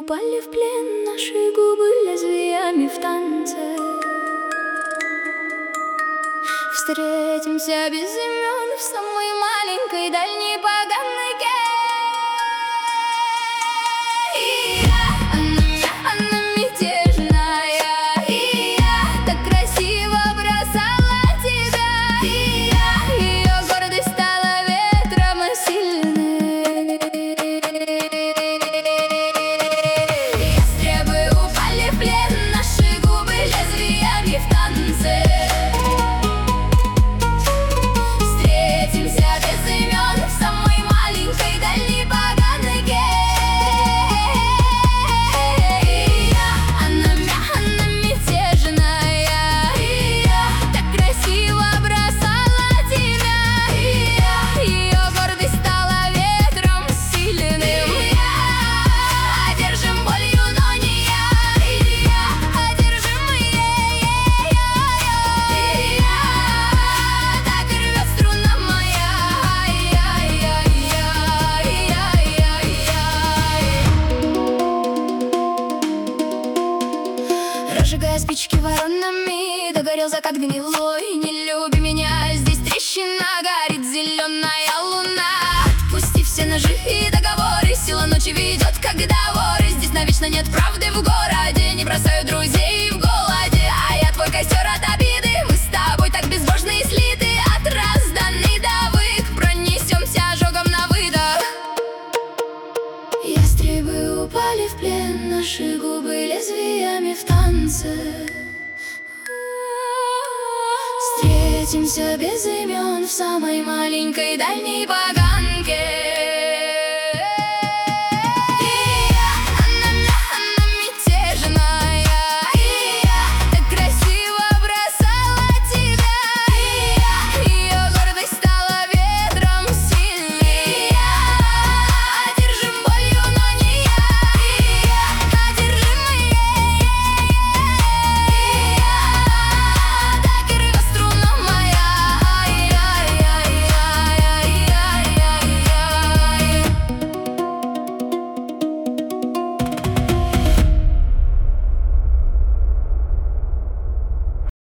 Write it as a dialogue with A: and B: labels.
A: упали в плен, наши губы лезвиями в танце. Встретимся без имен в самой маленькой дальней поганке. Она мятежная, и я так красиво бросала тебя, и ее гордость стала ветром сильным. Ястребы упали в плен, наши губы лезвиями в танце. Встретимся без имен в самой маленькой дальней поганке. Она мятежная, и я так красиво бросала тебя, и ее гордость стала ветром сильным. Одержим болью, но не я, одержимые. Так рвет струна моя. Разжигая спички воронами, догорел закат гнилой. Не люби меня, здесь трещина, горит зеленая луна. Отпусти все ножи и договоры, сила ночи ведет, когда воры. Здесь навечно нет правды в городе, не бросаю друзей в голоде. А я твой костер от обиды, мы с тобой так безбожно и слиты. От разданный давык пронесемся ожогом на выдох. Ястребы упали в плен, наши губы лезвиями в танце. Встретимся без имен в самой маленькой дальней поганке.